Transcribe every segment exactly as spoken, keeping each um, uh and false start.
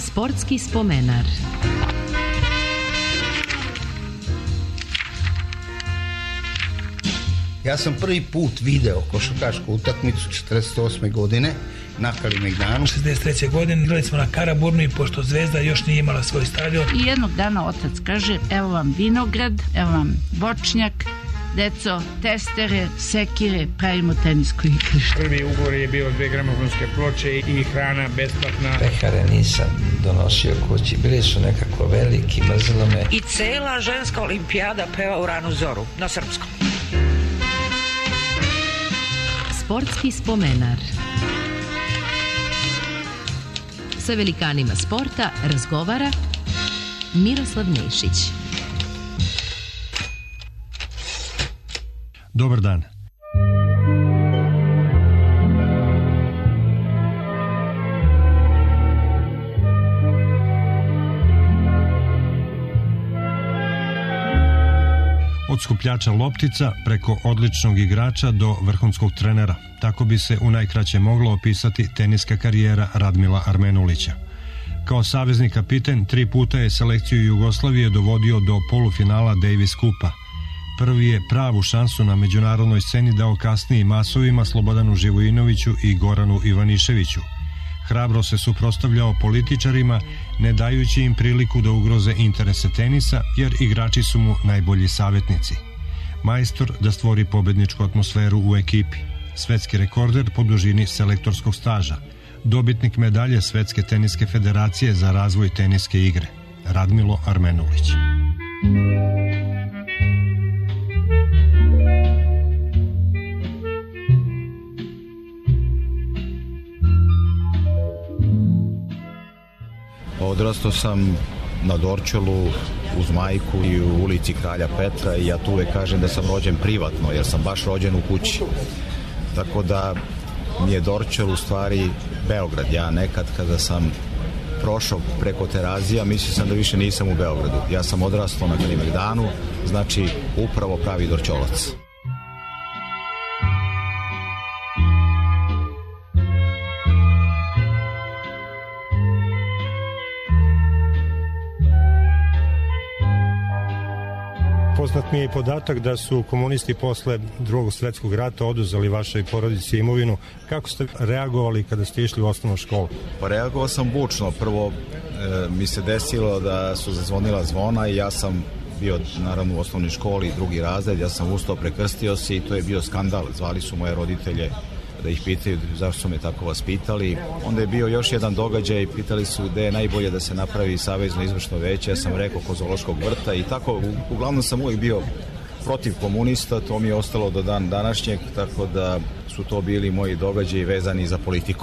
Sportski spomenar. Ja sam prvi put video košarkašku utakmicu četrdeset osme godine na Kalemegdanu. šezdeset treće godine igrali smo na Karaburmi, pošto Zvezda još nije imala svoj stadion. I jednog dana otac kaže, evo vam vinograd, evo vam voćnjak, deco, testere, sekire, pravimo tenisko igrište. Prvi ugovor je bio dve gramofonske ploče i hrana besplatna. Pehare nisam donosio kući, bili su nekako veliki, mrzilo me. I cela ženska olimpijada peva u ranu zoru, na srpskom. Sportski spomenar. Sa velikanima sporta razgovara Miroslav Nešić. Dobar dan. Od skupljača loptica preko odličnog igrača do vrhunskog trenera. Tako bi se u najkraće moglo opisati teniska karijera Radmila Armenulića. Kao savezni kapiten tri puta je selekciju Jugoslavije dovodio do polufinala Davis Kupa. Prvi je pravu šansu na međunarodnoj sceni dao kasnije masovima Slobodanu Živojinoviću i Goranu Ivaniševiću. Hrabro se suprotstavljao političarima, ne dajući im priliku da ugroze interese tenisa, jer igrači su mu najbolji savjetnici. Majstor da stvori pobedničku atmosferu u ekipi. Svetski rekorder po dužini selektorskog staža. Dobitnik medalje Svetske teniske federacije za razvoj teniske igre. Radmilo Armenulić. Odrastao sam na Dorćolu uz majku i u ulici Kralja Petra i ja tu uvek kažem da sam rođen privatno jer sam baš rođen u kući. Tako da mi je Dorćol u stvari Beograd. Ja nekad kada sam prošao preko Terazija mislio sam da više nisam u Beogradu. Ja sam odrastao na Kalemegdanu, znači upravo pravi Dorćolac. Poznat mi je i podatak da su komunisti posle drugog svjetskog rata oduzeli vašoj porodici imovinu. Kako ste reagovali kada ste išli u osnovnu školu? Pa reagovao sam bučno. Prvo e, mi se desilo da su zazvonila zvona i ja sam bio naravno u osnovnoj školi, drugi razred, ja sam ustao, prekrstio se i to je bio skandal. Zvali su moje roditelje da ih pitaju zašto su me tako vaspitali. Onda je bio još jedan događaj, pitali su gde je najbolje da se napravi savezno izvršno veće, ja sam rekao kod Zoološkog vrta i tako, uglavnom sam uvijek bio protiv komunista, to mi je ostalo do dan današnjeg, tako da su to bili moji događaji vezani za politiku.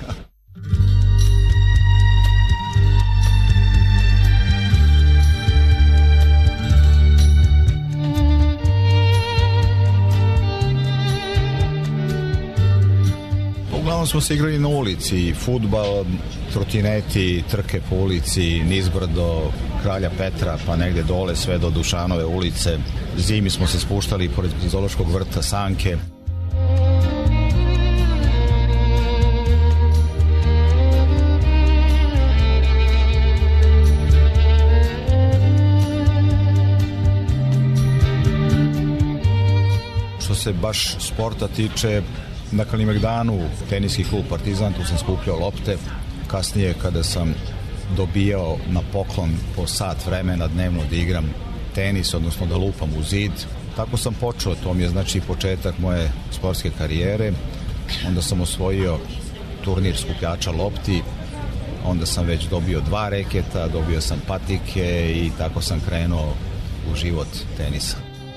Uglavnom smo se igrali na ulici, fudbal, trotineti, trke po ulici, nizbrdo, Kralja Petra, pa negde dole sve do Dušanove ulice. Zimi smo se spuštali pored Zoološkog vrta, sanke. Što se baš sporta tiče, na Kalemegdanu, teniski klub Partizan, tu sam skupljao lopte. Kasnije kada sam dobijao na poklon po sat vremena dnevno da igram tenis, odnosno da lupam u zid. Tako sam počeo, to mi je znači početak moje sportske karijere. Onda sam osvojio turnir skupljača lopti, onda sam već dobio dva reketa, dobio sam patike i tako sam krenuo u život tenisa.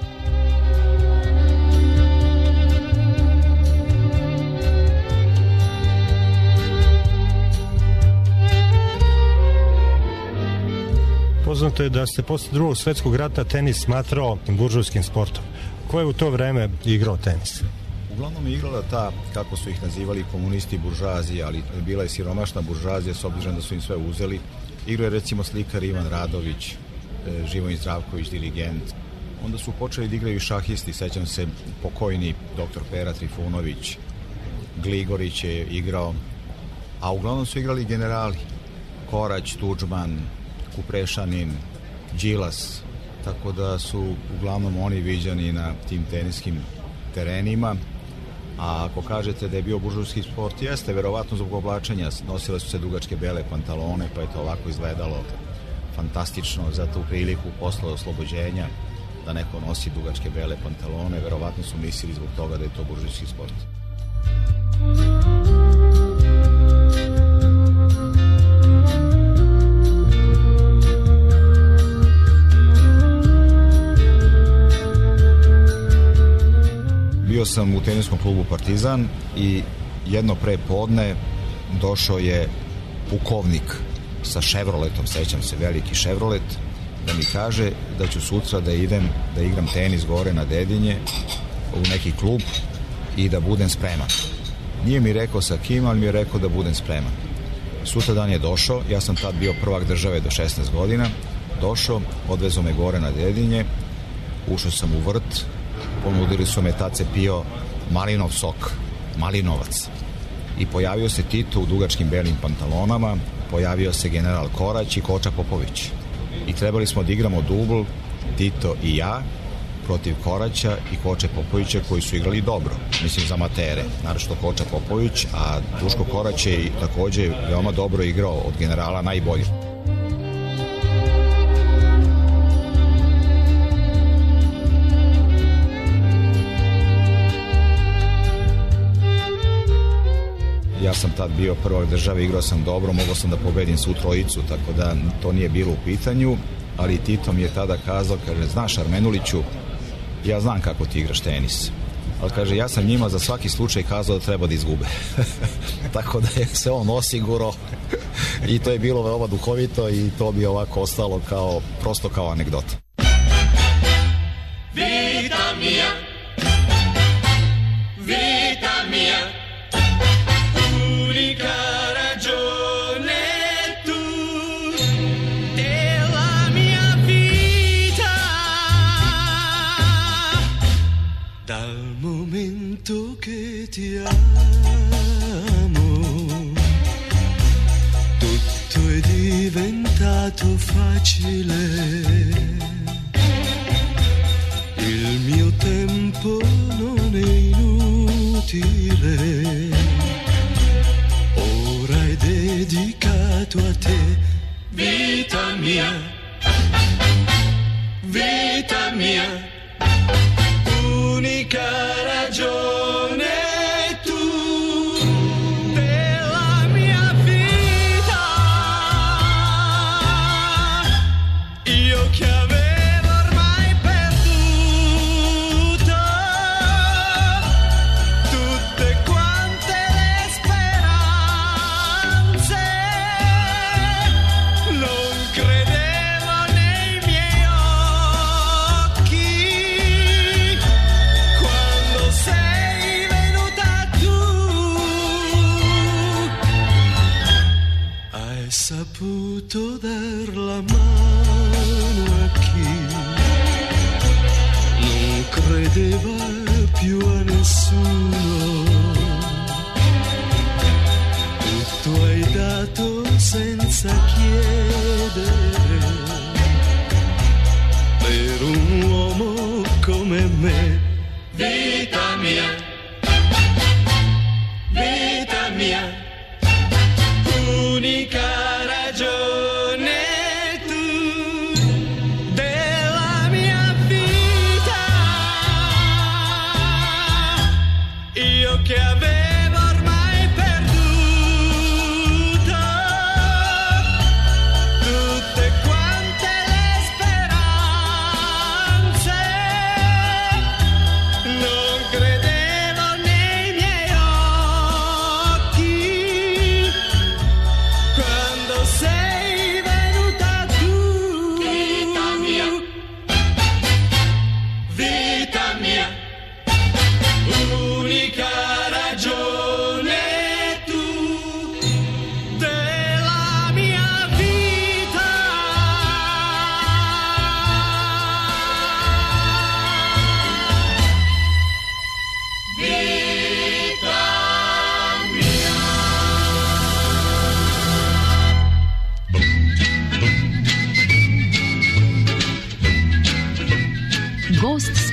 Poznato je da ste posle drugog svjetskog rata tenis smatrao buržujskim sportom. Ko je u to vreme igrao tenis? Uglavnom je igrala ta, kako su ih nazivali komunisti, buržazija, ali bila je siromašna buržazija s obzirom da su im sve uzeli. Igrao je recimo slikar Ivan Radović, Živojin Zdravković, dirigent. Onda su počeli da igraju šahisti, sećam se pokojni doktor Pera Trifunović, Gligorić je igrao, a uglavnom su igrali generali. Korać, Tuđman, Kuprešanin, Đilas, tako da su uglavnom oni viđani na tim teniskim terenima. A ako kažete da je bio buržujski sport, jeste, verovatno zbog oblačenja, nosile su se dugačke bele pantalone, pa je to ovako izgledalo fantastično za tu priliku posle oslobođenja da neko nosi dugačke bele pantalone, verovatno su mislili zbog toga da je to buržujski sport. Bio sam u teniskom klubu Partizan i jedno pre podne došao je pukovnik sa Chevroletom, sećam se, veliki Chevrolet, da mi kaže da ću sutra da idem da igram tenis gore na Dedinje u neki klub i da budem spreman. Nije mi rekao sa kim, ali mi je rekao da budem spreman. Sutra dan je došao, ja sam tad bio prvak države do šesnaest godina, došao, odvezao me gore na Dedinje, ušao sam u vrt, ponudili su me, tad se pio malinov sok, malinovac. I pojavio se Tito u dugačkim belim pantalonama, pojavio se general Korać i Koča Popović. I trebali smo da igramo dubl, Tito i ja, protiv Koraća i Koče Popovića, koji su igrali dobro, mislim za amatere, naročito Koča Popović, a Duško Korać je takođe veoma dobro igrao, od generala najbolji. Ja sam tad bio prvak države, igrao sam dobro, mogao sam da pobedim svu trojicu, tako da to nije bilo u pitanju, ali Tito mi je tada kazao, kaže, znaš Armenuliću, ja znam kako ti igraš tenis, ali kaže, ja sam njima za svaki slučaj kazao da treba da izgube. Tako da je se on osigurao i to je bilo veoma duhovito i to bi ovako ostalo kao, prosto kao anegdota. Vita mia, vita mia, unica ragione tu della mia vita, dal momento che ti amo tutto è diventato facile, il mio tempo non è inutile, dedicato a te, vita mia, vita mia, unica ragione tu della mia vita, io che avevo ormai perduto tutte quante le speranze. Non credevo nei miei occhi quando sei venuta tu. Hai saputo dar la mano a chi non credeva più a nessuno. Tutto hai dato senza chiedere per un uomo come me. Vita mia, vita mia, unica ragione tu della mia vita, io che avevo ormai perduto tutte quante le speranze, non credevo nei miei occhi quando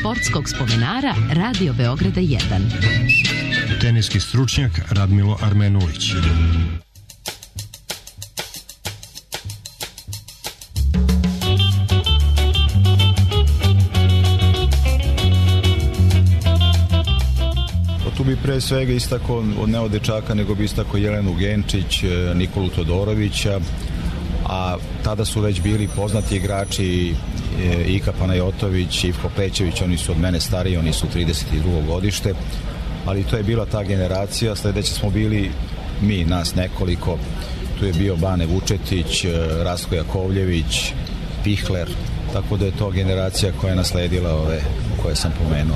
sportskog spomenara Radio Beograda jedan. Teniski stručnjak Radmilo Armenulić. Tu bi pre svega istako ne od dečaka, nego bi istako Jelenu Genčić, Nikolu Todorovića, a tada su već bili poznati igrači Ika Panajotović, Ivko Plećević, oni su od mene stariji, oni su trideset drugo godište, ali to je bila ta generacija. Sledeće smo bili mi, nas nekoliko, tu je bio Bane Vučetić, Rastko Jakovljević, Pihler, tako da je to generacija koja je nasledila ove koje sam pomenuo.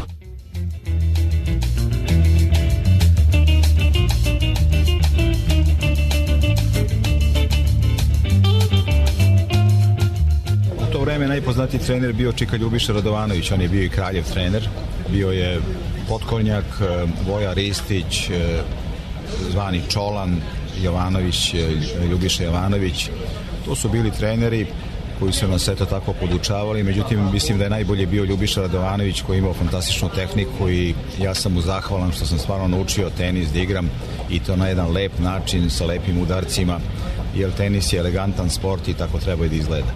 Vreme najpoznatiji trener bio Čika Ljubiša Radovanović, on je bio i kraljev trener, bio je potkornjak Voja Ristić, zvani Čolan, Jovanović, Ljubiša Jovanović. To su bili treneri koji su nas eto tako podučavali, međutim mislim da je najbolje bio Ljubiša Radovanović koji je imao fantastičnu tehniku i ja sam mu zahvalan što sam stvarno naučio tenis da igram i to na jedan lep način sa lepim udarcima, jer tenis je elegantan sport i tako treba i da izgleda.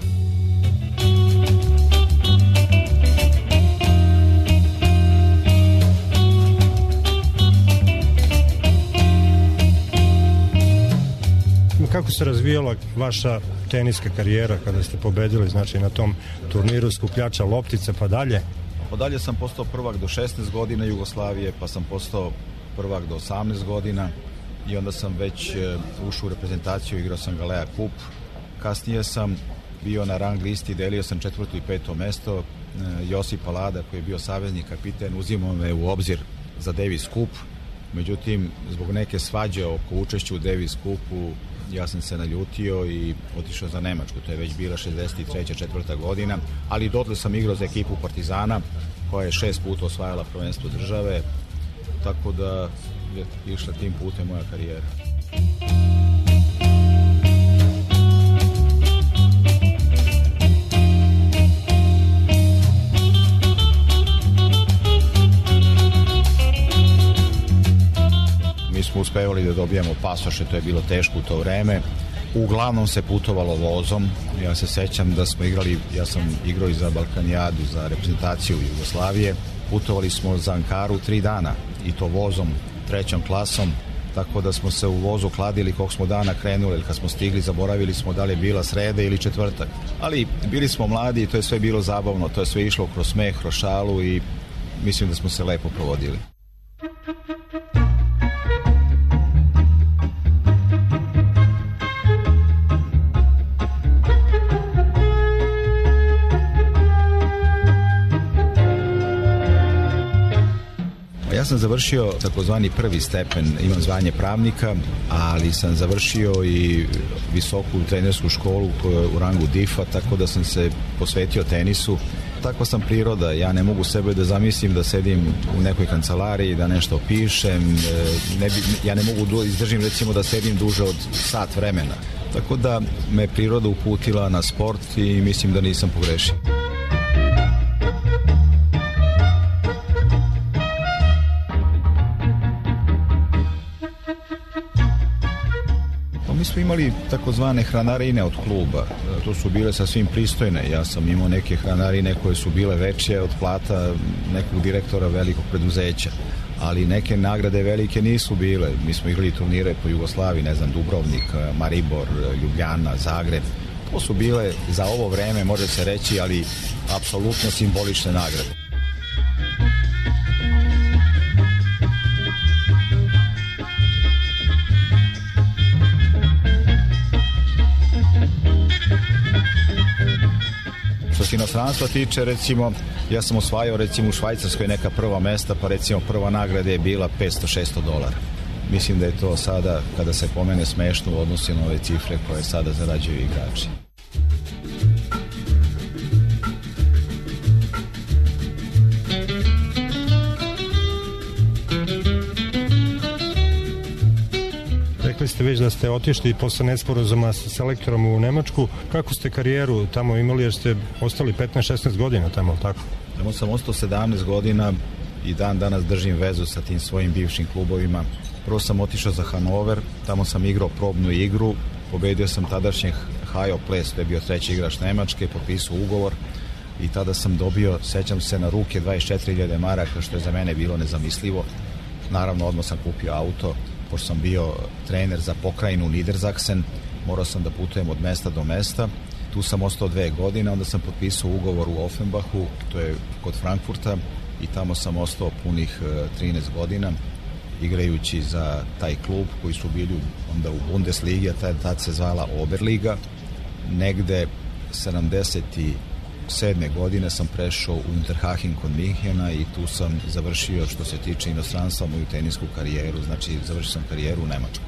Kako se razvijala vaša teniska karijera kada ste pobedili, znači na tom turniru skupljača loptica pa dalje? Pa dalje sam postao prvak do šesnaest godina Jugoslavije, pa sam postao prvak do osamnaest godina i onda sam već ušao u reprezentaciju, igrao sam Galea Kup. Kasnije sam bio na rang listi, delio sam četvrto i peto mesto. Josip Palada koji je bio savezni kapiten uzimao me u obzir za Davis Kup, međutim zbog neke svađe oko učešća u Davis Kupu ja sam se naljutio i otišao za Nemačku. To je već bila šezdeset treća četvrta godina, ali dotle sam igrao za ekipu Partizana koja je šest puta osvajala prvenstvo države, tako da je išla tim putem moja karijera. Mi smo uspevali da dobijemo pasoše, to je bilo teško u to vreme. Uglavnom se putovalo vozom. Ja se sećam da smo igrali, ja sam igrao i za Balkanijadu, za reprezentaciju Jugoslavije. Putovali smo za Ankaru tri dana i to vozom, trećom klasom, tako da smo se u vozu kladili koliko smo dana krenuli, ili kad smo stigli zaboravili smo da li je bila sreda ili četvrtak. Ali bili smo mladi i to je sve bilo zabavno, to je sve išlo kroz smeh, kroz šalu i mislim da smo se lepo provodili. Ja sam završio takozvani prvi stepen, imam zvanje pravnika, ali sam završio i visoku trenersku školu u rangu D I F-a, tako da sam se posvetio tenisu. Takva sam priroda, ja ne mogu sebe da zamislim da sedim u nekoj kancelariji, da nešto pišem, ne bi, ja ne mogu da izdržim recimo da sedim duže od sat vremena. Tako da me priroda uputila na sport i mislim da nisam pogrešio. Mi smo imali takozvane hranarine od kluba, to su bile sasvim pristojne, ja sam imao neke hranarine koje su bile veće od plata nekog direktora velikog preduzeća, ali neke nagrade velike nisu bile. Mi smo igrali turnire po Jugoslaviji, ne znam, Dubrovnik, Maribor, Ljubljana, Zagreb, to su bile za ovo vreme, može se reći, ali apsolutno simbolične nagrade. Što se inostranstva tiče, recimo, ja sam osvajao recimo u Švajcarskoj neka prva mesta, pa recimo prva nagrada je bila petsto šesto dolara. Mislim da je to sada, kada se pomene, smešno u odnosu na ove cifre koje sada zarađuju igrači. Rekli ste već da ste otišli posle nesporazuma sa selektorom u Nemačku. Kako ste karijeru tamo imali jer ste ostali petnaest šesnaest godina tamo, tako? Tamo sam ostao sedamnaest godina i dan danas držim vezu sa tim svojim bivšim klubovima. Prvo sam otišao za Hanover, tamo sam igrao probnu igru, pobedio sam tadašnjeg Hajo Ples, to je bio treći igrač Nemačke, potpisao ugovor i tada sam dobio, sećam se, na ruke dvadeset četiri hiljade maraka, što je za mene bilo nezamislivo. Naravno, odmah sam kupio auto, pošto sam bio trener za pokrajinu Niedersachsen, morao sam da putujem od mesta do mesta. Tu sam ostao dve godine, onda sam potpisao ugovor u Offenbachu, to je kod Frankfurta, i tamo sam ostao punih trinaest godina, igrajući za taj klub koji su bili onda u Bundesligi, a tad, tad se zvala Oberliga. Negde sedamdeset sedme godine sam prešao u Unterhaching kod Minhena i tu sam završio, što se tiče inostranstva, moju tenisku karijeru, znači završio sam karijeru u Nemačkoj.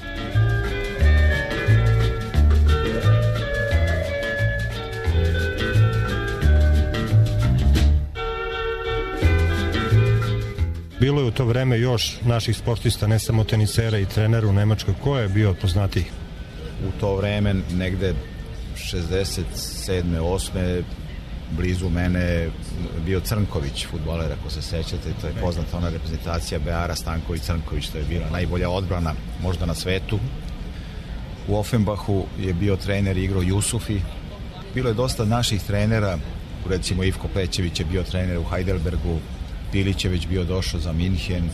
Bilo je u to vreme još naših sportista, ne samo tenisera i trenera u Nemačkoj. Ko je bio poznatiji? U to vreme, negde šezdeset sedme osme blizu mene bio Crnković, fudbaler, ako se sećate, to je poznata ona reprezentacija Beara Stanković-Crnković, to je bila najbolja odbrana možda na svetu. U Offenbachu je bio trener i igrao Jusufi. Bilo je dosta naših trenera, recimo Ivko Plećević je bio trener u Heidelbergu, Pilić je već bio došao za Minhen.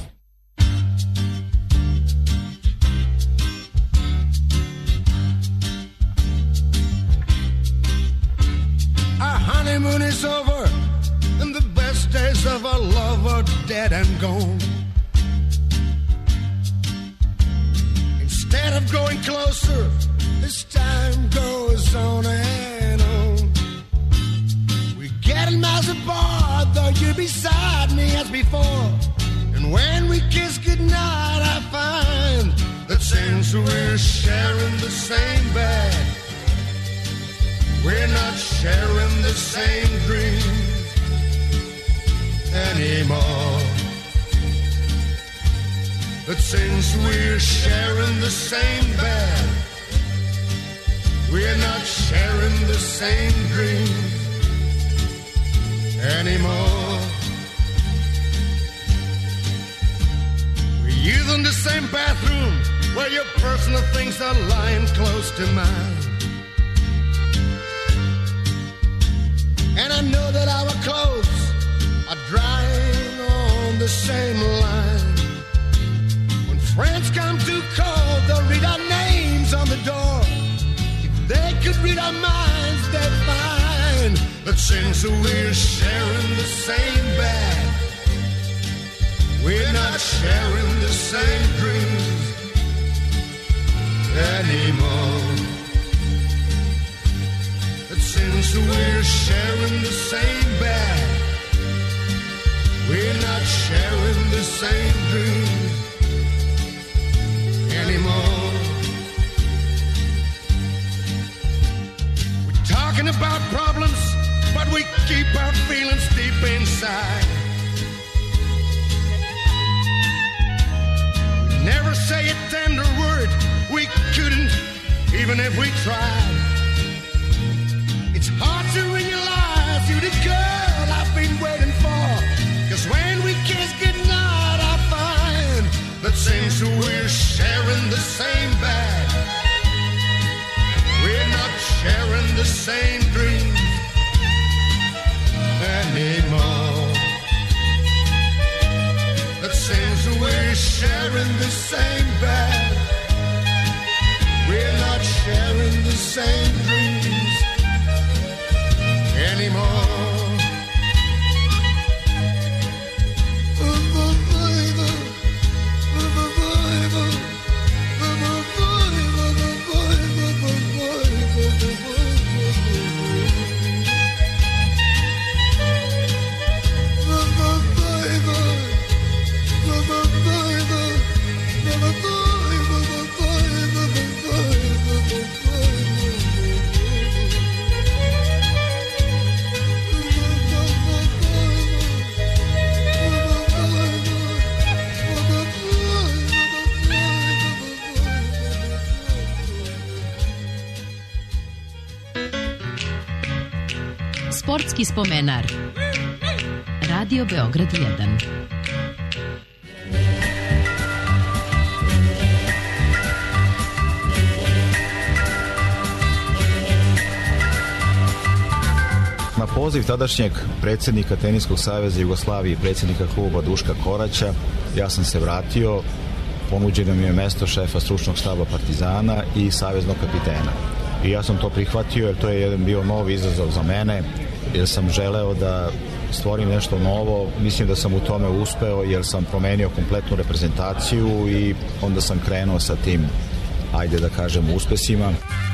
Our honeymoon is over and the best days of our love are dead and gone. Instead of going closer, this time goes on and on. Getting miles apart, though you're beside me as before. And when we kiss goodnight, I find that since we're sharing the same bed, we're not sharing the same dreams anymore. But since we're sharing the same bed, we're not sharing the same dreams anymore. We use in the same bathroom where your personal things are lying close to mine. And I know that our clothes are drying on the same line. When friends come to call, they'll read our names on the door. If they could read our minds, they'd find that since we're sharing the same bed, we're not sharing the same dreams anymore. That since we're sharing the same bed, we're not sharing the same dreams anymore. We're talking about problems, but we keep our feelings deep inside. We never say a tender word, we couldn't, even if we tried. It's hard to realize you're the girl I've been waiting for. Cause when we kiss goodnight, I find that since we're sharing the same bed, we're not sharing the same dreams anymore. That since we're sharing the same bed, we're not sharing the same dreams anymore. Sportski spomenar. Radio Beograd jedan. Na poziv tadašnjeg predsjednika Teniskog saveza Jugoslavije i predsjednika kluba Duška Koraća, ja sam se vratio, ponuđeno mi je mesto šefa stručnog štaba Partizana i saveznog kapitena. I ja sam to prihvatio jer to je jedan bio novi izazov za mene, jer sam želeo da stvorim nešto novo. Mislim da sam u tome uspeo jer sam promenio kompletnu reprezentaciju i onda sam krenuo sa tim, ajde da kažem, uspesima.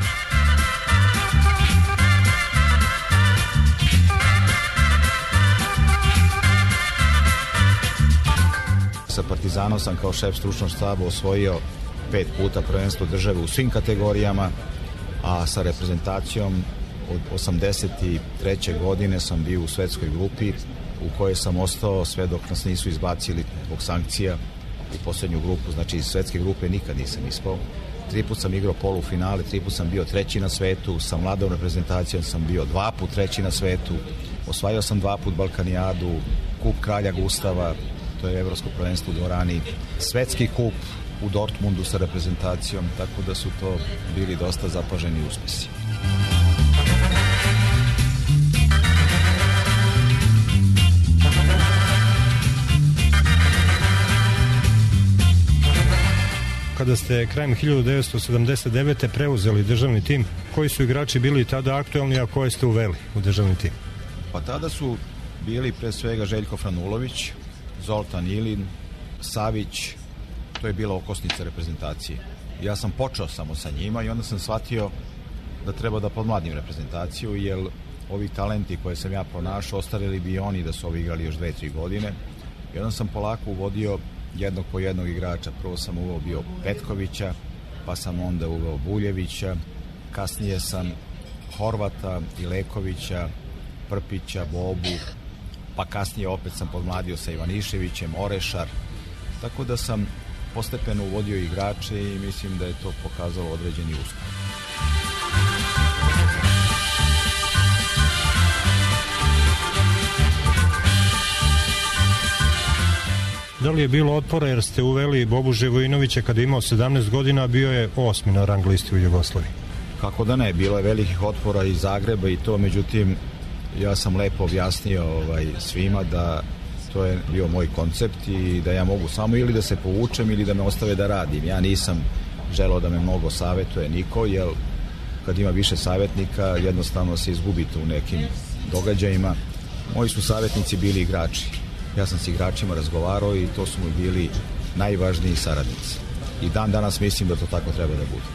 Sa Partizanom sam kao šef stručnog štaba osvojio pet puta prvenstvo države u svim kategorijama, a sa reprezentacijom od osamdeset treće godine sam bio u svetskoj grupi u kojoj sam ostao sve dok nas nisu izbacili zbog sankcija u posljednju grupu, znači iz svetske grupe nikad nisam ispao. Tri put sam igrao polufinale, tri put sam bio treći na svetu, sa mladom reprezentacijom sam bio dva put treći na svetu, osvajao sam dva put Balkanijadu, kup kralja Gustava, to je evropsko prvenstvo u dvorani, svetski kup u Dortmundu sa reprezentacijom, tako da su to bili dosta zapaženi uspesi. Kada ste krajem hiljadu devetsto sedamdeset devete preuzeli državni tim, koji su igrači bili tada aktualni, a koje ste uveli u državni tim? Pa tada su bili pre svega Željko Franulović, Zoltan Ilin, Savić, to je bila okosnica reprezentacije. Ja sam počeo samo sa njima i onda sam shvatio da treba da podmladim reprezentaciju, jer ovi talenti koje sam ja pronašao, ostarili bi oni da su ovi igrali još dve, tri godine. I onda sam polako uvodio jednog po jednog igrača. Prvo sam uveo bio Petkovića, pa sam onda uveo Buljevića, kasnije sam Horvata, Ilekovića, Prpića, Bobu, pa kasnije opet sam podmladio sa Ivaniševićem, Orešar, tako da sam postepeno uvodio igrače i mislim da je to pokazalo određeni uspeh. Da li je bilo otpora jer ste uveli Bobu Živojinovića kada je imao sedamnaest godina, a bio je osmi na rang listi u Jugoslaviji? Kako da ne, bilo je velikih otpora iz Zagreba i to, međutim, ja sam lepo objasnio ovaj, svima da to je bio moj koncept i da ja mogu samo ili da se povučem ili da me ostave da radim. Ja nisam želeo da me mnogo savjetuje niko, jer kad ima više savjetnika jednostavno se izgubite u nekim događajima. Moji su savjetnici bili igrači. Ja sam s igračima razgovarao i to su mi bili najvažniji saradnici. I dan danas mislim da to tako treba da bude.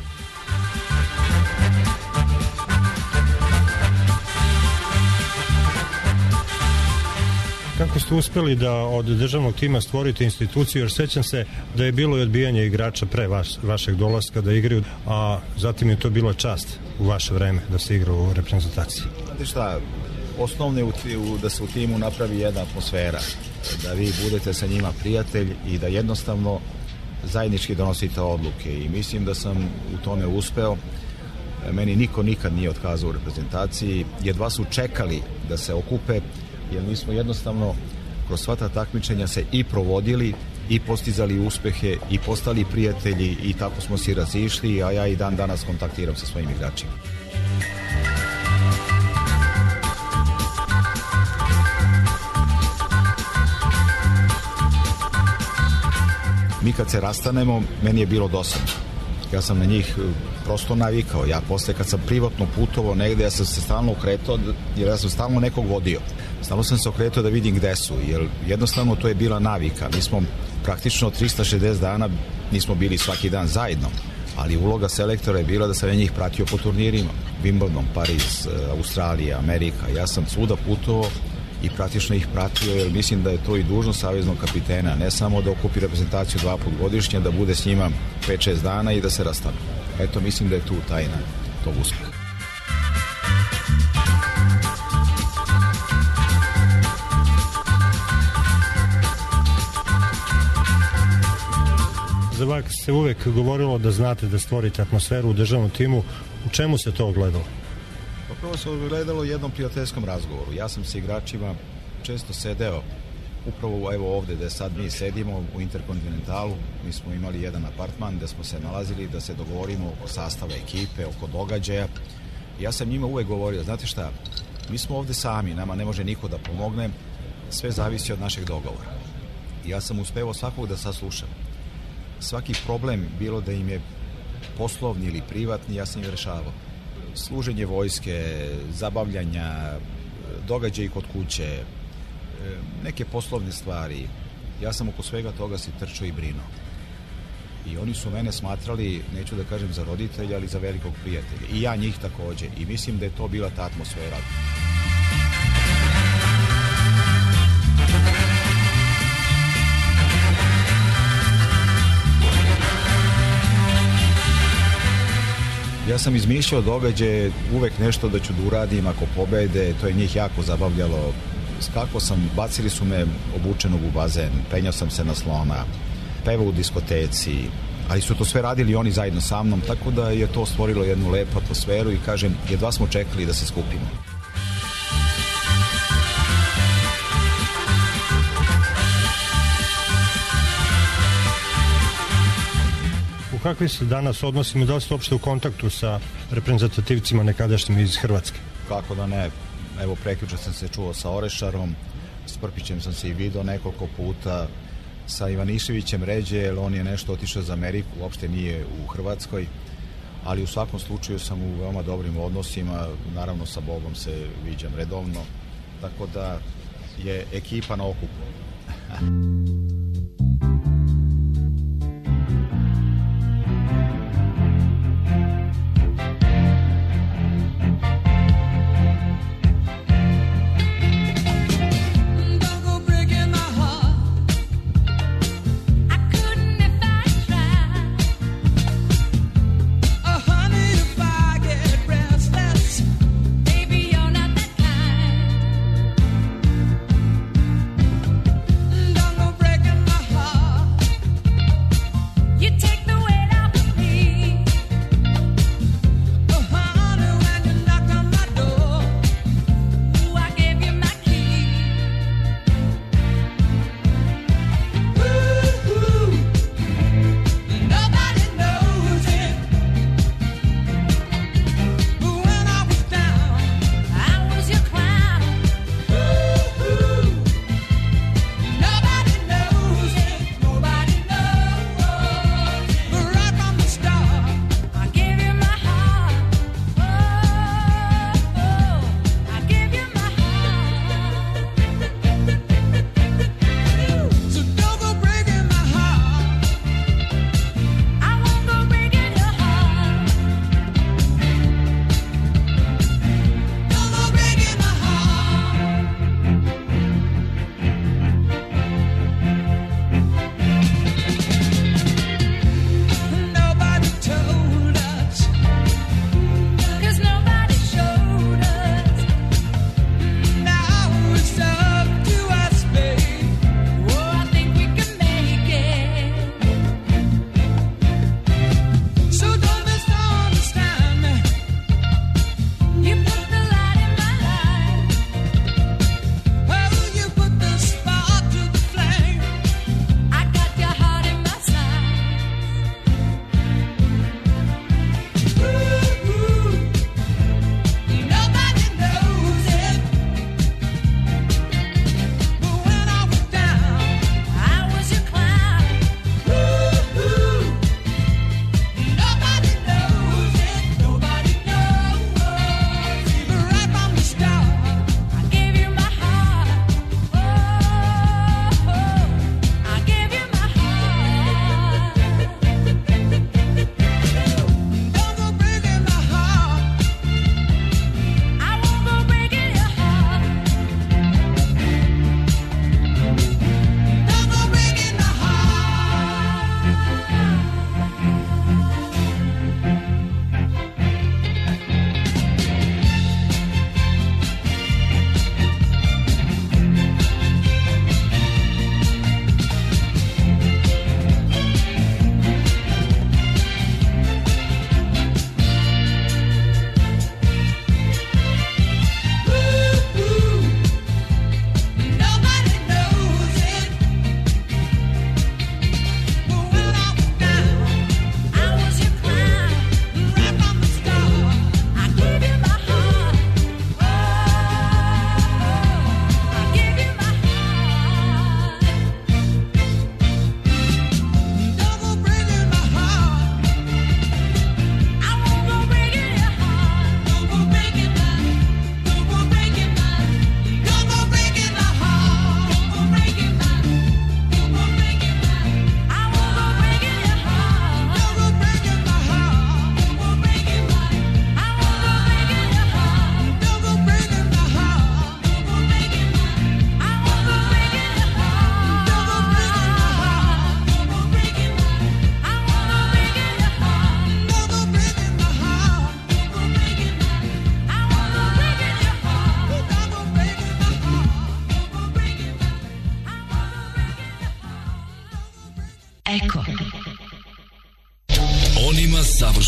Kako ste uspeli da od državnog tima stvorite instituciju, jer sećam se da je bilo i odbijanje igrača pre vaš, vašeg dolaska da igraju, a zatim je to bila čast u vaše vreme da se igra u reprezentaciji? Znate šta, osnovno je u, u, da se u timu napravi jedna atmosfera, da vi budete sa njima prijatelj i da jednostavno zajednički donosite odluke i mislim da sam u tome uspeo. Meni niko nikad nije otkazao u reprezentaciji, jedva su čekali da se okupe, jer mi smo jednostavno kroz sva ta takmičenja se i provodili i postizali uspehe i postali prijatelji i tako smo se razišli, a ja i dan danas kontaktiram sa svojim igračima. Mi kad se rastanemo, meni je bilo dosadno. Ja sam na njih prosto navikao. Ja posle kad sam privatno putovao negde, ja sam se stalno okretao, jer ja sam stalno nekog vodio. Stalno sam se okretao da vidim gde su, jer jednostavno to je bila navika. Mi smo praktično trista šezdeset dana, nismo bili svaki dan zajedno, ali uloga selektora je bila da sam ja njih pratio po turnirima. Wimbledon, Pariz, Australija, Amerika. Ja sam svuda putovao i praktično ih pratio, jer mislim da je to i dužnost saveznog kapitena, ne samo da okupi reprezentaciju dva put godišnje, da bude s njima pet šest dana i da se rastane. Eto, mislim da je tu tajna tog uspeha. Za vas se uvek govorilo da znate da stvorite atmosferu u državnom timu. U čemu se to ogledalo? Prvo se ogledalo u jednom prijateljskom razgovoru. Ja sam sa igračima često sedeo upravo evo ovde gde sad mi sedimo u Interkontinentalu, mi smo imali jedan apartman gde smo se nalazili da se dogovorimo oko sastava ekipe, oko događaja. Ja sam njima uvek govorio, znate šta, mi smo ovde sami, nama ne može niko da pomogne, sve zavisi od našeg dogovora. Ja sam uspevao svakog da saslušam. Svaki problem, bilo da im je poslovni ili privatni, ja sam im rešavao. Služenje vojske, zabavljanja, događaji kod kuće, neke poslovne stvari. Ja sam oko svega toga se trčao i brinuo. I oni su mene smatrali, neću da kažem za roditelja, ali za velikog prijatelja. I ja njih takođe. I mislim da je to bila ta atmosfera. Ja sam izmišljao događaje, uvek nešto da ću da uradim ako pobede, to je njih jako zabavljalo. Kako sam, bacili su me obučenog u bazen, penjao sam se na slona, pevao u diskoteci, ali su to sve radili oni zajedno sa mnom, tako da je to stvorilo jednu lepu atmosferu i kažem, jedva smo čekali da se skupimo. U kakvi se danas odnosimo, da li ste uopšte u kontaktu sa reprezentativcima nekadašnjim iz Hrvatske? Kako da ne, evo prekjuče sam se čuo sa Orešarom, s Prpićem sam se i video nekoliko puta, sa Ivaniševićem ređe, jer on je nešto otišao za Ameriku, uopšte nije u Hrvatskoj, ali u svakom slučaju sam u veoma dobrim odnosima, naravno sa Bogom se viđam redovno, tako da je ekipa na okupu. Don't go break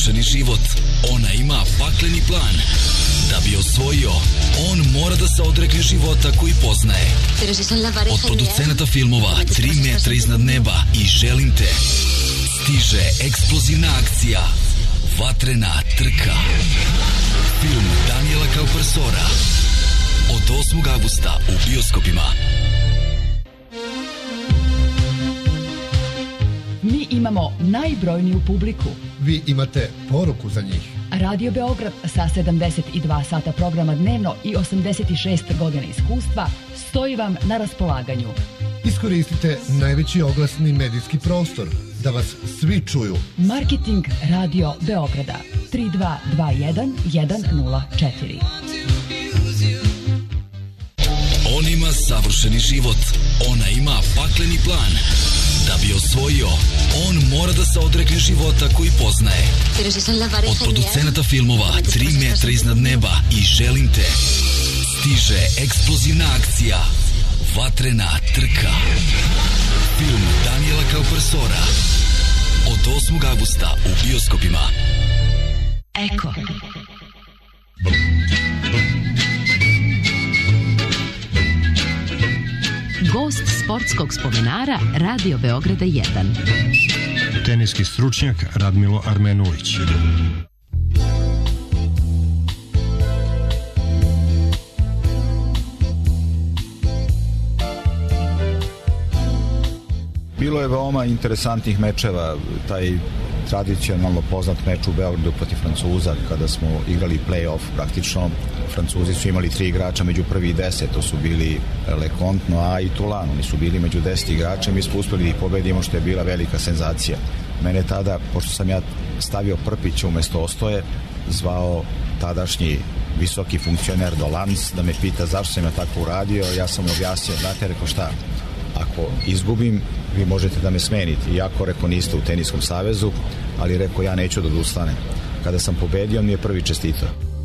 savršeni život, ona ima pakleni plan. Da bi osvojio, on mora da se odrekne života koji poznaje. Od producenata filmova Tri metra iznad neba i Želim te stiže eksplozivna akcija Vatrena trka. Film Daniela Kaupersora od osmog avgusta u bioskopima. Mi imamo najbrojniju publiku. Vi imate poruku za njih. Radio Beograd sa sedamdeset dva sata programa dnevno i osamdeset šest godina iskustva stoji vam na raspolaganju. Iskoristite najveći oglasni medijski prostor da vas svi čuju. Marketing Radio Beograda tri dva dva jedan jedan nula četiri. On ima savršeni život, ona ima pakleni plan. Da bi osvojio, on mora da se odrekne života koji poznaje. Od producenata filmova Tri metra iznad neba i Želim te stiže eksplozivna akcija Vatrena trka. Film Daniela Kaupersora od osmog avgusta u bioskopima. Eko. Gost sportskog spomenara Radio Beograda jedan. Teniski stručnjak Radmilo Armenulić. Bilo je veoma interesantnih mečeva, taj tradicionalno poznat meč u Beogradu protiv Francuza, kada smo igrali play-off praktično. Francuzi su imali tri igrača među prvi deset, to su bili Leconte, Noa i Tulan, oni su bili među deset igrača, mi smo uspeli da pobedimo, što je bila velika senzacija. Mene tada, pošto sam ja stavio Prpića umesto Ostoje, zvao tadašnji visoki funkcioner Dolanc da me pita zašto sam ja tako uradio. Ja sam objasnio, znate, rekao šta, ako izgubim, vi možete da me smenite. Iako, rekao, niste u Teniskom savezu, ali rekao, ja neću da odustanem. Kada sam pobedio, on mi je prvi čestitao.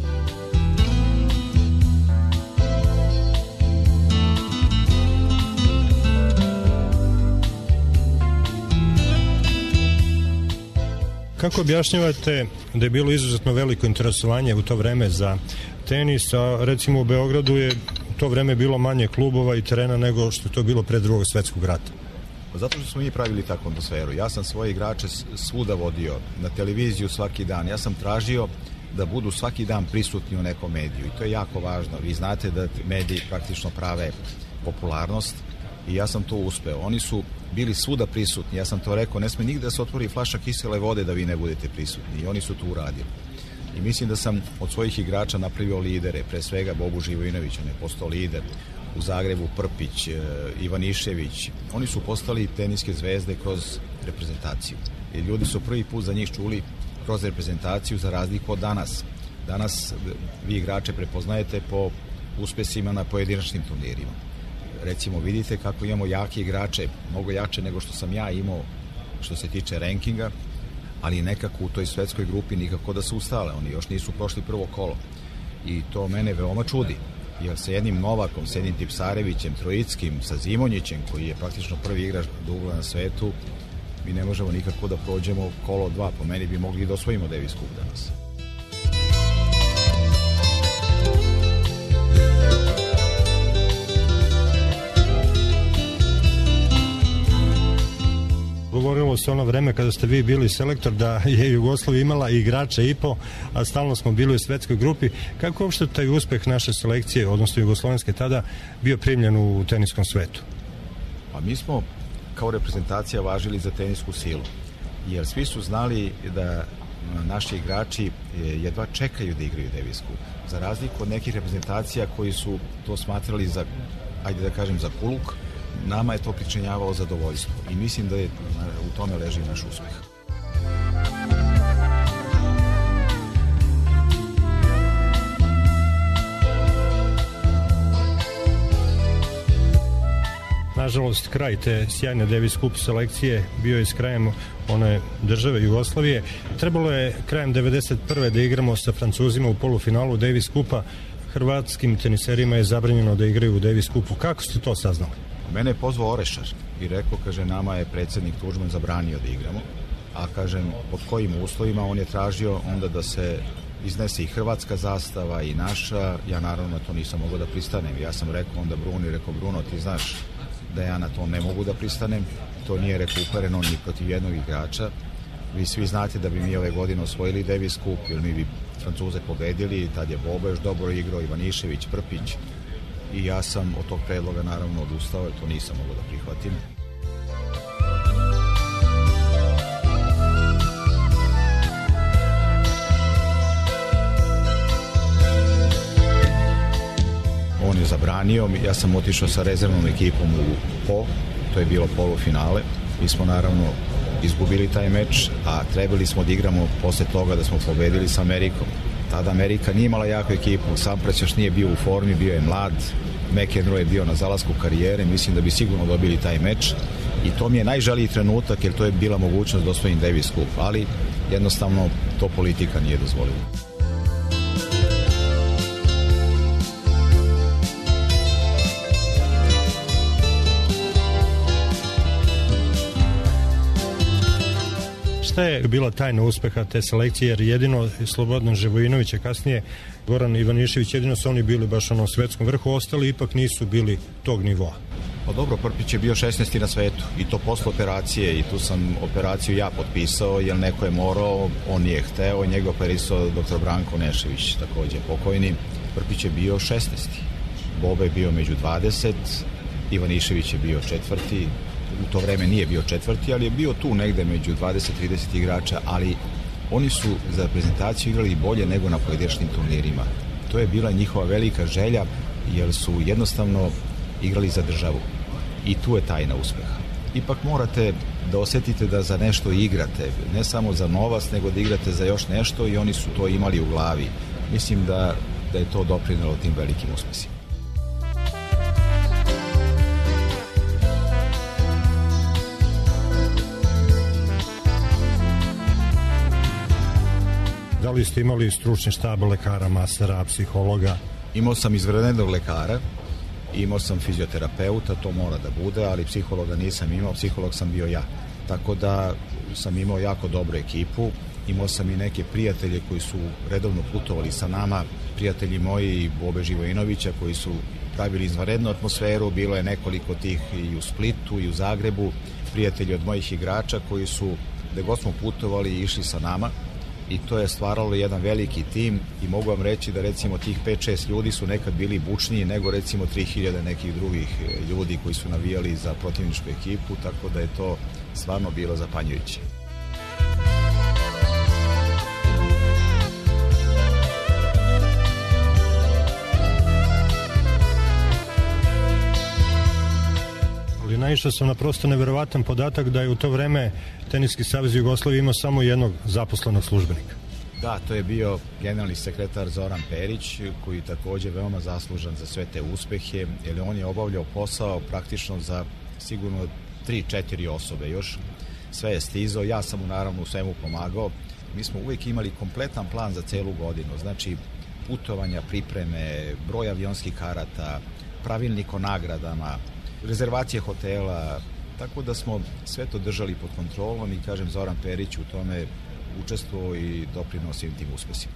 Kako objašnjavate da je bilo izuzetno veliko interesovanje u to vreme za tenis, a recimo u Beogradu je to vreme bilo manje klubova i terena nego što je to bilo pre drugog svetskog rata? Zato što smo mi pravili takvu atmosferu. Ja sam svoje igrače svuda vodio, na televiziju svaki dan. Ja sam tražio da budu svaki dan prisutni u nekom mediju i to je jako važno. Vi znate da mediji praktično prave popularnost i ja sam to uspeo. Oni su bili svuda prisutni. Ja sam to rekao, ne sme nigde da se otvori flaša kisele vode da vi ne budete prisutni i oni su to uradili. I mislim da sam od svojih igrača napravio lidere, pre svega Bobu Živojinović, on je postao lider. U Zagrebu Prpić, Ivanišević, oni su postali teniske zvezde kroz reprezentaciju. I ljudi su prvi put za njih čuli kroz reprezentaciju, za razliku od danas. Danas vi igrače prepoznajete po uspesima na pojedinačnim turnirima. Recimo, vidite kako imamo jake igrače, mnogo jače nego što sam ja imao što se tiče rankinga, ali nekako u toj svetskoj grupi nikako da su ustale, oni još nisu prošli prvo kolo. I to mene veoma čudi, jer sa jednim Novakom, sa jednim Tipsarevićem, Trojickim, sa Zimonjićem, koji je praktično prvi igrač dugla na svetu, mi ne možemo nikako da prođemo kolo dva. Po meni bi mogli da osvojimo Davis Cup danas. Govorilo se ono vreme kada ste vi bili selektor da je Jugoslavija imala igrača i po, a stalno smo bili u svetskoj grupi. Kako uopšte taj uspeh naše selekcije, odnosno jugoslovenske tada, bio primljen u teniskom svetu? Pa mi smo kao reprezentacija važili za tenisku silu, jer svi su znali da naši igrači jedva čekaju da igraju Davis Cup. Za razliku od nekih reprezentacija koji su to smatrali za, ajde da kažem, za kuluk, nama je to pričinjavalo zadovoljstvo i mislim da je u tome leži naš uspeh. Nažalost, kraj te sjajne Davis Cup selekcije bio je s krajem one države Jugoslavije. Trebalo je krajem devedeset prve da igramo sa Francuzima u polufinalu Davis Cupa. Hrvatskim teniserima je zabranjeno da igraju u Davis Cupu. Kako ste to saznali? Mene je pozvao Orešar i rekao, kaže, nama je predsjednik Tuđman zabranio da igramo, a kažem pod kojim uslovima. On je tražio onda da se iznese i hrvatska zastava i naša. Ja naravno to nisam mogao da pristanem. Ja sam rekao onda Bruni, rekao Bruno, ti znaš da ja na to ne mogu da pristanem. To nije rekao upereno ni protiv jednog igrača. Vi svi znate da bi mi ove godine osvojili Davis Cup, jer mi bi Francuze pobedili, tad je Boba još dobro igrao, Ivanišević, Prpić, i ja sam od tog predloga naravno odustao, jer to nisam mogao da prihvatim. On je zabranio, ja sam otišao sa rezervnom ekipom u Po, to je bilo polufinale. Mi smo naravno izgubili taj meč, a trebali smo da igramo posle toga da smo pobedili sa Amerikom. Tada Amerika nije imala jaku ekipu, Sampras još nije bio u formi, bio je mlad, McEnroe je bio na zalasku karijere, mislim da bi sigurno dobili taj meč i to mi je najžaliji trenutak jer to je bila mogućnost da osvojim Davis Cup, ali jednostavno to politika nije dozvolila. Šta je bila tajna uspeha te selekcije, jer jedino Slobodan Živojinović, a kasnije Goran Ivanišević, jedino su oni bili baš na svetskom vrhu, ostali ipak nisu bili tog nivoa. Pa dobro, Prpić je bio šesnaesti na svetu i to posle operacije i tu sam operaciju ja potpisao jer neko je morao, on nije hteo i njega operisao doktor Branko Nešević, takođe pokojni. Prpić je bio šesnaesti, Boba je bio među dvadeset, Ivanišević je bio četvrti, u to vreme nije bio četvrti, ali je bio tu negde među dvadeset trideset igrača, ali oni su za reprezentaciju igrali bolje nego na pojedinačnim turnirima. To je bila njihova velika želja, jer su jednostavno igrali za državu. I tu je tajna uspeha. Ipak morate da osetite da za nešto igrate, ne samo za novac, nego da igrate za još nešto i oni su to imali u glavi. Mislim da, da je to doprinelo tim velikim uspesima. Da li ste imali stručni štab lekara, masera, psihologa? Imao sam izvanrednog lekara, imao sam fizioterapeuta, to mora da bude, ali psihologa nisam imao, psiholog sam bio ja. Tako da sam imao jako dobru ekipu, imao sam i neke prijatelje koji su redovno putovali sa nama, prijatelji moji i Bobe Živojinovića koji su pravili izvanrednu atmosferu, bilo je nekoliko tih i u Splitu i u Zagrebu, prijatelji od mojih igrača koji su, gde god smo putovali, išli sa nama. I to je stvaralo jedan veliki tim i mogu vam reći da recimo tih pet šest ljudi su nekad bili bučniji nego recimo tri hiljade nekih drugih ljudi koji su navijali za protivničku ekipu, tako da je to stvarno bilo zapanjujuće. Ali naišao sam na prosto neverovatan podatak da je u to vreme Teniski savez Jugoslavije imao samo jednog zaposlenog službenika. Da, to je bio generalni sekretar Zoran Perić, koji je takođe veoma zaslužan za sve te uspehe, jer on je obavljao posao praktično za sigurno tri četiri osobe još. Sve je stizao, ja sam mu naravno u svemu pomagao. Mi smo uvijek imali kompletan plan za celu godinu, znači putovanja, pripreme, broj avionskih karata, pravilnik o nagradama, rezervacije hotela, tako da smo sve to držali pod kontrolom i kažem Zoran Perić u tome učestvovao i doprineo svim tim uspesima.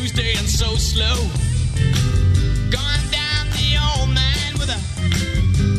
Slow, going down the old man with a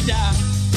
la-di-da.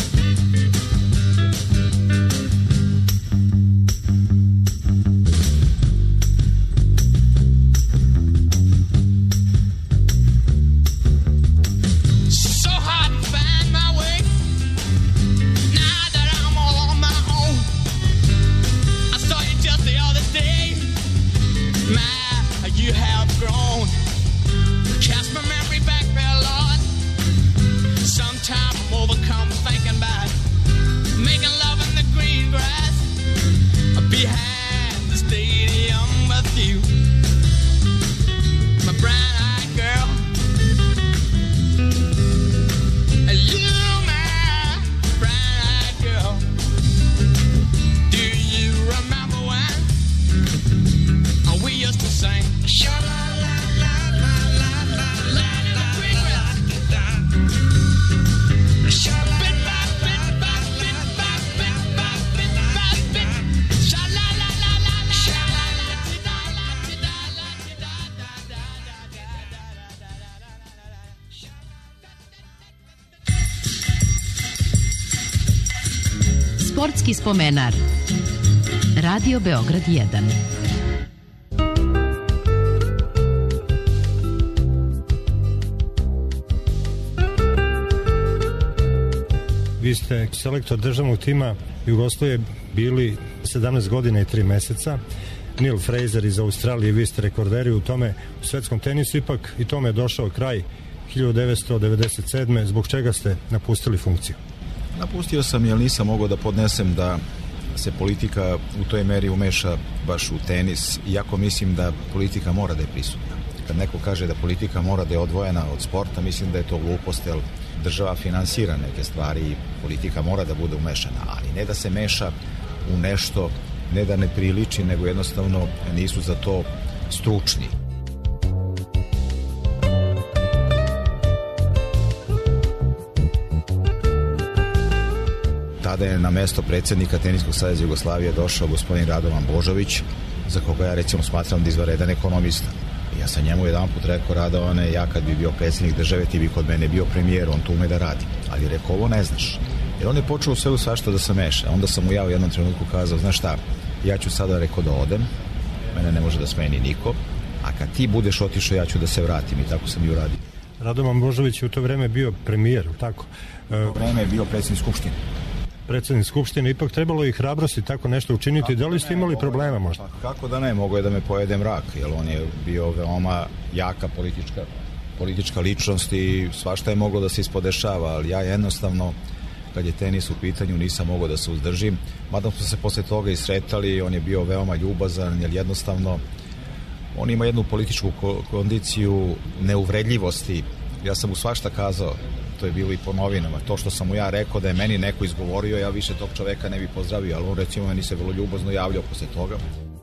So hard to find my way now that I'm all on my own. I saw you just the other day. My, you have grown. Cast my memory back there, Lord. Sometimes I'm overcome thinking about making love in the green grass behind the stadium with you, my brown-eyed girl. You, my brown-eyed girl. Do you remember when we used to sing? Sportski spomenar. Radio Beograd jedan. Vi ste selektor državnog tima Jugoslavije bili sedamnaest godina i tri meseca. Neil Fraser iz Australije, vi ste rekorderi u tome u svetskom tenisu, ipak i tome je došao kraj hiljadu devetsto devedeset sedme. Zbog čega ste napustili funkciju? Napustio sam jer nisam mogao da podnesem da se politika u toj meri umeša baš u tenis, iako mislim da politika mora da je prisutna. Kad neko kaže da politika mora da je odvojena od sporta, mislim da je to glupost, jer država finansira neke stvari i politika mora da bude umešana, ali ne da se meša u nešto, ne da ne priliči, nego jednostavno nisu za to stručni. Tada je na mesto predsjednika Teniskog saveza Jugoslavije došao gospodin Radovan Božović, za koga ja recimo smatram da izvanredan ekonomista. Ja sam njemu jedan put rekao, Radovane, ja kad bi bio predsjednik države, ti bi kod mene bio premijer, on to ume da radi. Ali rekao, ovo ne znaš. Jer on je počeo u svemu svašta da se meša. Onda sam mu ja u jednom trenutku kazao, znaš šta, ja ću sada rekao da odem, mene ne može da smeni niko, a kad ti budeš otišao, ja ću da se vratim, i tako sam i uradio. Radovan Božović je u to vreme bio premijer, tako? U to vreme je bio predsjednik Skupštine. Predsjednik Skupštine, ipak trebalo i hrabrosti tako nešto učiniti. Da li ste imali problema možda? Kako da ne, mogo je da me pojede mrak, jer on je bio veoma jaka politička, politička ličnost i svašta je moglo da se ispodešava, ali ja jednostavno, kad je tenis u pitanju, nisam mogao da se uzdržim. Mada smo se posle toga i sretali, on je bio veoma ljubazan, jer jednostavno on ima jednu političku kondiciju neuvredljivosti. Ja sam mu svašta kazao, to je bilo i po novinama. To što sam mu ja rekao da je meni neko izgovorio, ja više tog čoveka ne bi pozdravio, ali on recimo meni se vrlo ljubazno javljao posle toga.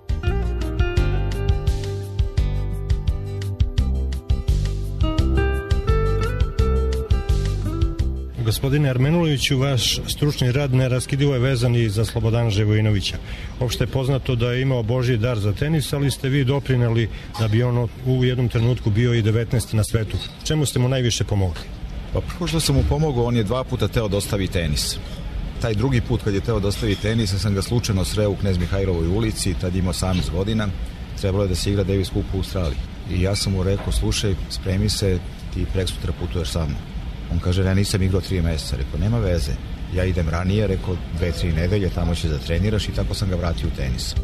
Gospodine Armenuloviću, vaš stručni rad neraskidivo je vezan i za Slobodana Živojinovića. Opšte je poznato da je imao Božji dar za tenis, ali ste vi doprineli da bi on u jednom trenutku bio i devetnaesti na svetu. Čemu ste mu najviše pomogli? Pa prvo što sam mu pomogao, on je dva puta teo da ostavi tenis. Taj drugi put kad je teo da ostavi tenis, ja sam ga slučajno sreo u Knez Mihajlovoj ulici, tad imao osamnaest godina, trebalo je da se igra Davis Cup u Australiji. I ja sam mu rekao, slušaj, spremi se, ti preksutra putuješ sa mnom. On kaže, ja nisam igrao tri meseca. Rekao, nema veze, ja idem ranije, rekao, dve, tri nedelje, tamo će da treniraš, i tako sam ga vratio u tenis.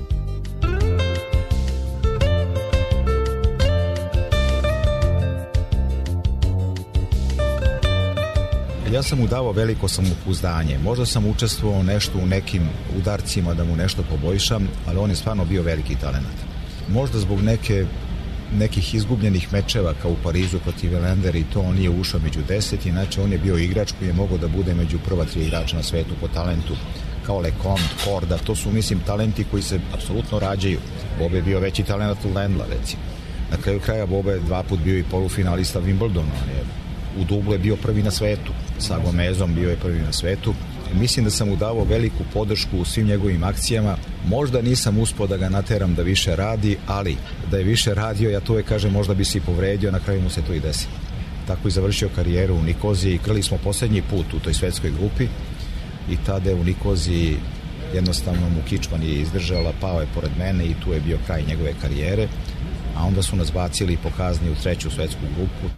Ja sam mu davao veliko samopouzdanje. Možda sam učestvovao nešto u nekim udarcima da mu nešto poboljšam, ali on je stvarno bio veliki talent. Možda zbog neke, nekih izgubljenih mečeva kao u Parizu protiv Elender, i to on nije ušao među deset, inače on je bio igrač koji je mogao da bude među prva tri igrača na svetu po talentu, kao Lecomte, Korda. To su, mislim, talenti koji se apsolutno rađaju. Bob je bio veći talent od Lendla, recimo. Na kraju kraja Bob je dva put bio i polufinalista Wimbledona. On je u dublu je bio prvi na svetu. Sa Gomezom bio je prvi na svetu. Mislim da sam mu davao veliku podršku u svim njegovim akcijama. Možda nisam uspio da ga nateram da više radi, ali da je više radio, ja to uvek kažem, možda bi se i povredio, na kraju mu se to i desilo. tako i završio karijeru u Nikoziji. Igrali smo posljednji put u toj svetskoj grupi i tada je u Nikoziji jednostavno mu kičma nije izdržala, pao je pored mene i tu je bio kraj njegove karijere, a onda su nas bacili po kazni u treću svetsku grupu.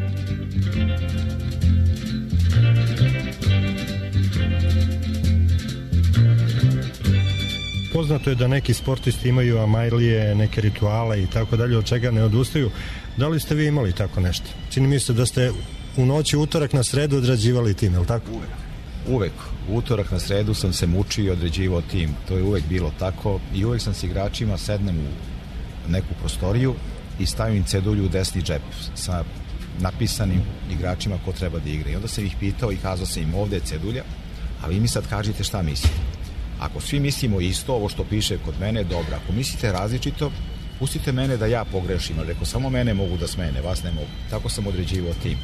Poznato je da neki sportisti imaju amajlije, neke rituale i tako dalje, od čega ne odustaju. Da li ste vi imali tako nešto? Čini mi se da ste u noći utorak na sredu odrađivali tim, je li tako? Uvek. Uvek. Utorak na sredu sam se mučio i određivao tim. To je uvek bilo tako i uvek sam s igračima sednem u neku prostoriju i stavim cedulju u desni džep sa napisanim igračima ko treba da igra. I onda sam ih pitao i kazao sam im ovde je cedulja, a vi mi sad kažite šta mislite. Ako svi mislimo isto, ovo što piše kod mene, dobro. Ako mislite različito, pustite mene da ja pogrešim. Ali rekao, samo mene mogu da smene, vas ne mogu. Tako sam određivao tim.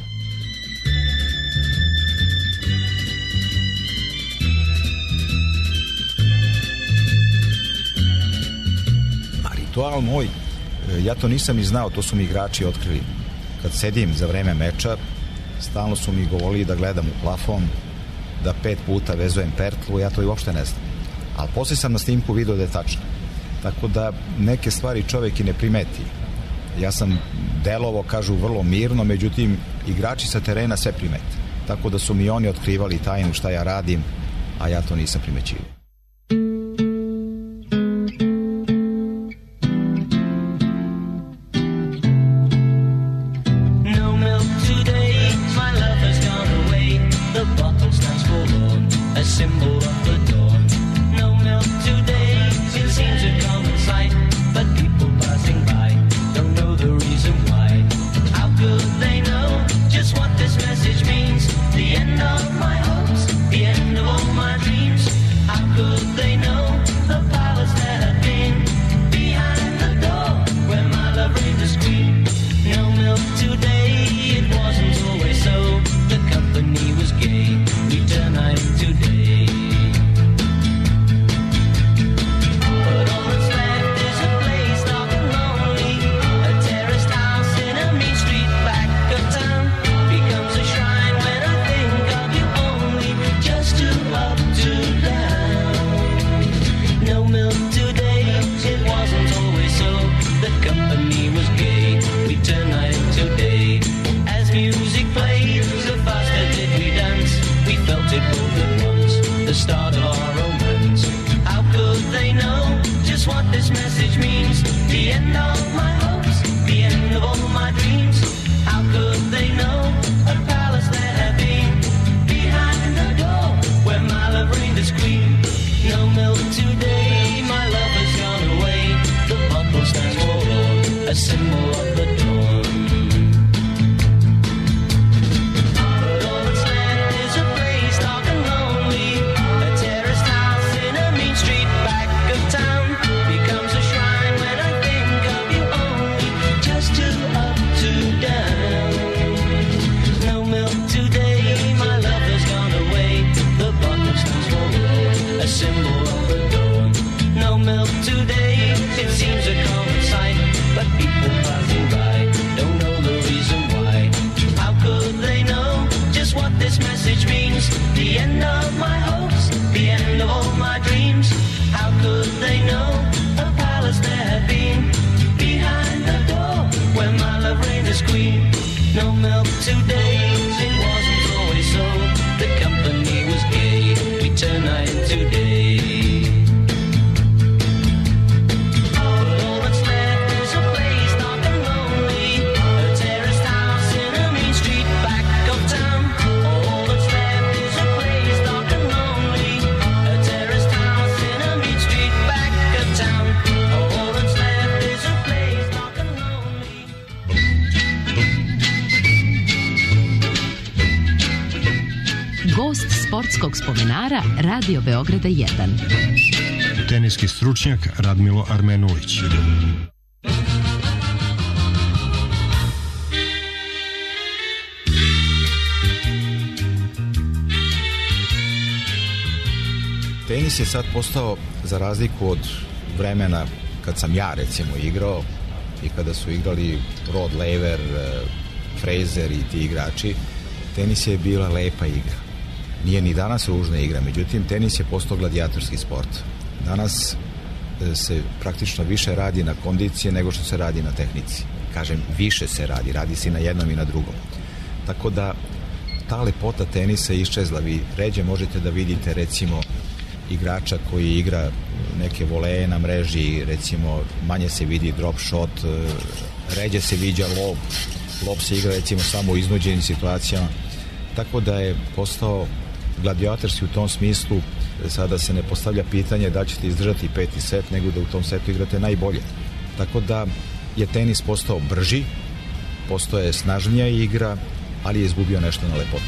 A ritual moj, ja to nisam ni znao, to su mi igrači otkrili. Kad sedim za vreme meča, stalno su mi govorili da gledam u plafon, da pet puta vezujem pertlu, ja to i uopšte ne znam. Ali posle sam na snimku video da je tačno. Tako da neke stvari čovek i ne primeti. Ja sam delovo, kažu, vrlo mirno, međutim, igrači sa terena sve primete. Tako da su mi oni otkrivali tajnu šta ja radim, a ja to nisam primećivao. Sportskog spomenara Radio Beograda jedan. Teniski stručnjak Radmilo Armenulić. Tenis je sad postao, za razliku od vremena kad sam ja recimo igrao i kada su igrali Rod Laver, Fraser i ti igrači, tenis je bila lepa igra. Nije ni danas ružna igra, međutim tenis je postao gladijatorski sport. Danas se praktično više radi na kondicije nego što se radi na tehnici. Kažem, više se radi, radi se i na jednom i na drugom. Tako da ta lepota tenisa je iščezla. Vi ređe možete da vidite recimo igrača koji igra neke voleje na mreži, recimo manje se vidi drop shot, ređe se viđa lob, lob se igra recimo samo u iznuđenim situacijama, tako da je postao gladijatorski u tom smislu. Sada se ne postavlja pitanje da ćete izdržati peti set, nego da u tom setu igrate najbolje. Tako da je tenis postao brži, postao je snažnija igra, ali je izgubio nešto na lepotu.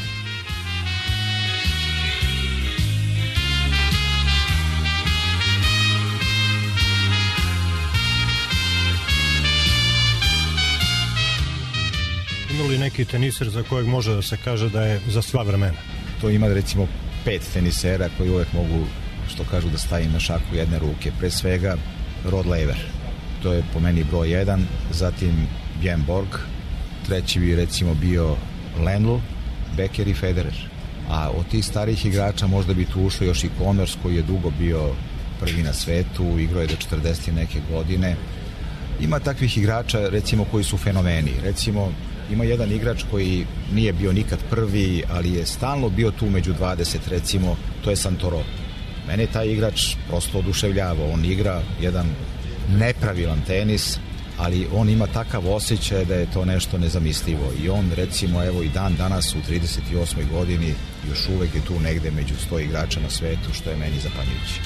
Ima li neki teniser za kojeg može da se kaže da je za sva vremena? To ima recimo pet tenisera koji uvek mogu, što kažu, da stavim na šaku jedne ruke. Pre svega Rod Laver, to je po meni broj jedan, zatim Bjorn Borg, treći bi recimo bio Lendl, Becker i Federer. A od tih starih igrača možda bi tu ušao još i Connors, koji je dugo bio prvi na svetu, igrao je do četrdeset neke godine. Ima takvih igrača recimo koji su fenomeni. Recimo ima jedan igrač koji nije bio nikad prvi, ali je stalno bio tu među dvadeset, recimo, to je Santoro. Mene je taj igrač prosto oduševljavao. On igra jedan nepravilan tenis, ali on ima takav osjećaj da je to nešto nezamislivo. I on, recimo, evo i dan danas u trideset osmoj godini još uvek je tu negde među sto igrača na svetu, što je meni zapanjujuće.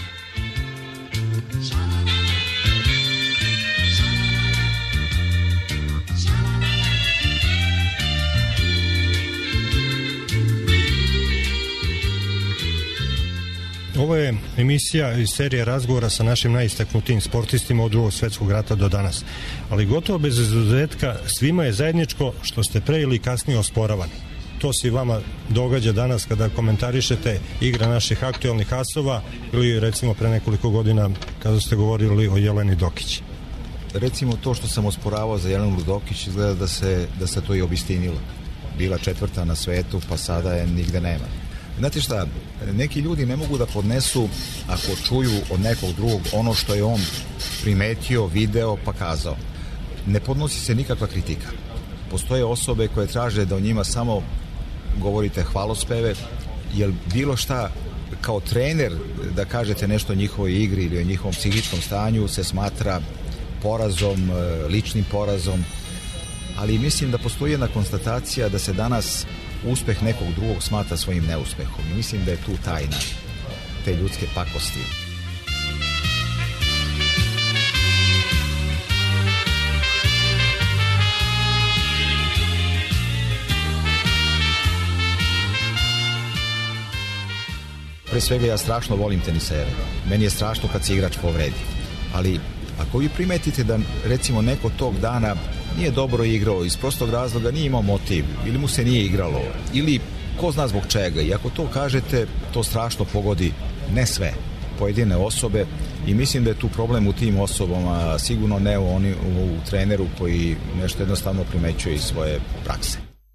Ovo je emisija iz serije razgovora sa našim najistaknutijim sportistima od Drugog svjetskog rata do danas. Ali gotovo bez izuzetka svima je zajedničko što ste pre ili kasnije osporavani. To se i vama događa danas kada komentarišete igre naših aktualnih asova ili recimo pre nekoliko godina kada ste govorili o Jeleni Dokić. Recimo to što sam osporavao za Jelenu Dokić izgleda da se, da se to i obistinilo. Bila četvrta na svetu, pa sada je nigde nema. Znate šta, neki ljudi ne mogu da podnesu ako čuju od nekog drugog ono što je on primetio, video, pa kazao. Ne podnosi se nikakva kritika. Postoje osobe koje traže da o njima samo govorite hvalospeve, jer bilo šta kao trener da kažete nešto o njihovoj igri ili o njihovom psihičkom stanju se smatra porazom, ličnim porazom, ali mislim da postoji jedna konstatacija da se danas uspeh nekog drugog smatra svojim neuspehom. I mislim da je tu tajna te ljudske pakosti. Pre svega ja strašno volim tenisere. Meni je strašno kad se igrač povredi. Ali ako vi primetite da recimo neko tog dana nije dobro igrao, iz prostog razloga nije imao motiv, ili mu se nije igralo, ili ko zna zbog čega, i ako to kažete, to strašno pogodi ne sve, pojedine osobe, i mislim da je tu problem u tim osobama, sigurno ne u, oni, u treneru koji nešto jednostavno primećuje iz svoje prakse.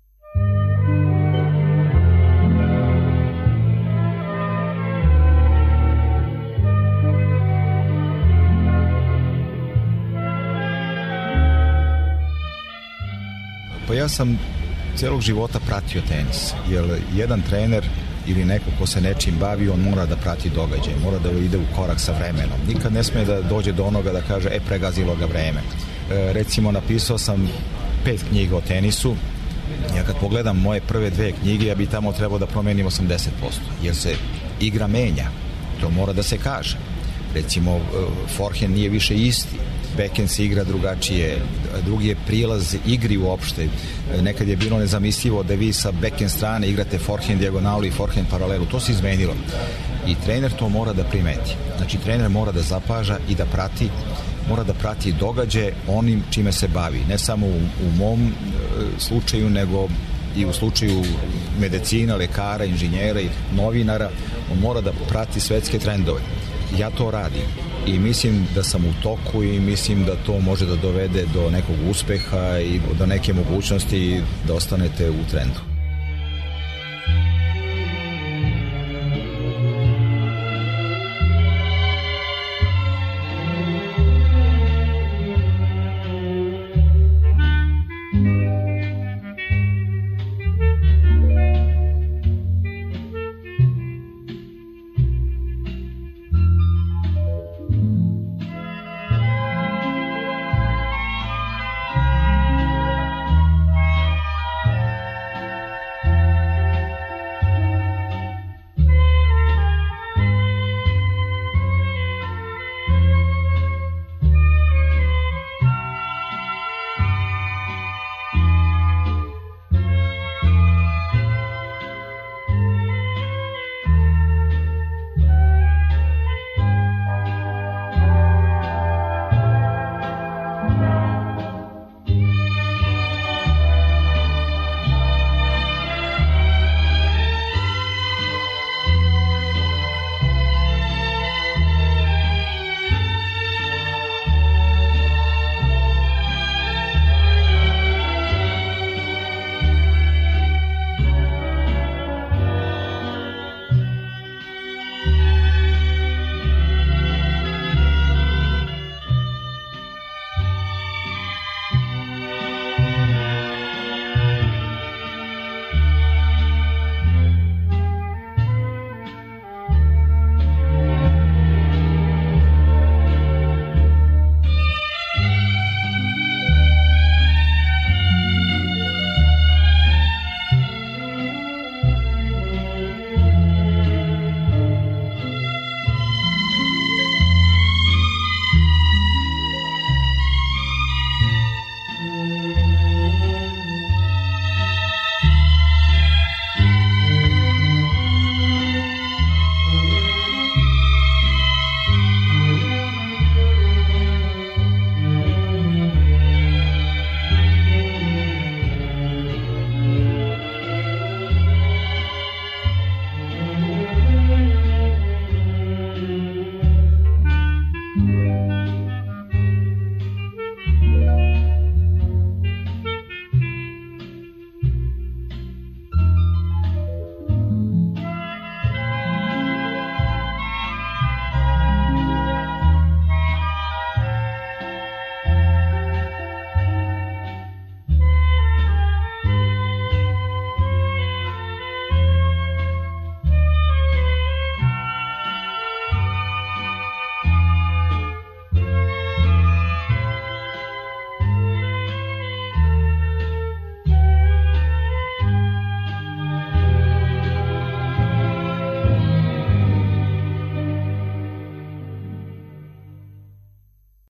Pa ja sam celog života pratio tenis, jer jedan trener ili neko ko se nečim bavi, on mora da prati događaj, mora da ide u korak sa vremenom. Nikad ne sme da dođe do onoga da kaže, e, pregazilo ga vreme. E, recimo, napisao sam pet knjiga o tenisu. Ja kad pogledam moje prve dve knjige, ja bi tamo trebao da promenim osamdeset posto, jer se igra menja. To mora da se kaže. Recimo, forehand nije više isti. Backhand se igra drugačije, drugi je prilaz igri uopšte. Nekad je bilo nezamislivo da vi sa backhand strane igrate forehand dijagonalu i forehand paralelu. To se izmenilo. I trener to mora da primeti. Znači, trener mora da zapaža i da prati, mora da prati događaje onim čime se bavi. Ne samo u, u mom slučaju, nego i u slučaju medicina, lekara, inženjera i novinara. On mora da prati svetske trendove. ja to radim i mislim da sam u toku i mislim da to može da dovede do nekog uspeha i do neke mogućnosti da ostanete u trendu.